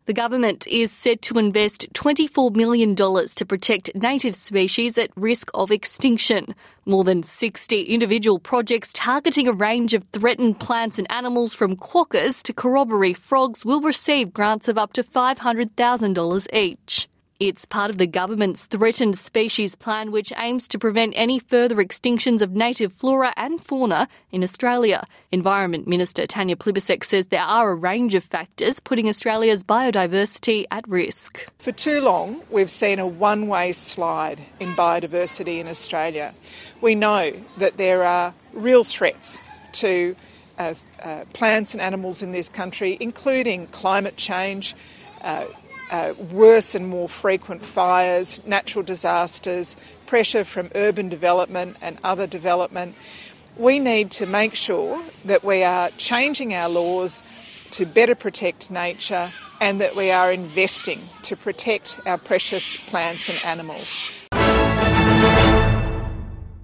The government is set to invest $24 million to protect native species at risk of extinction. More than 60 individual projects targeting a range of threatened plants and animals from quokkas to corroboree frogs will receive grants of up to $500,000 each. It's part of the government's Threatened Species Plan, which aims to prevent any further extinctions of native flora and fauna in Australia. Environment Minister Tanya Plibersek says there are a range of factors putting Australia's biodiversity at risk. For too long, we've seen a one-way slide in biodiversity in Australia. We know that there are real threats to plants and animals in this country, including climate change, worse and more frequent fires, natural disasters, pressure from urban development and other development. We need to make sure that we are changing our laws to better protect nature and that we are investing to protect our precious plants and animals.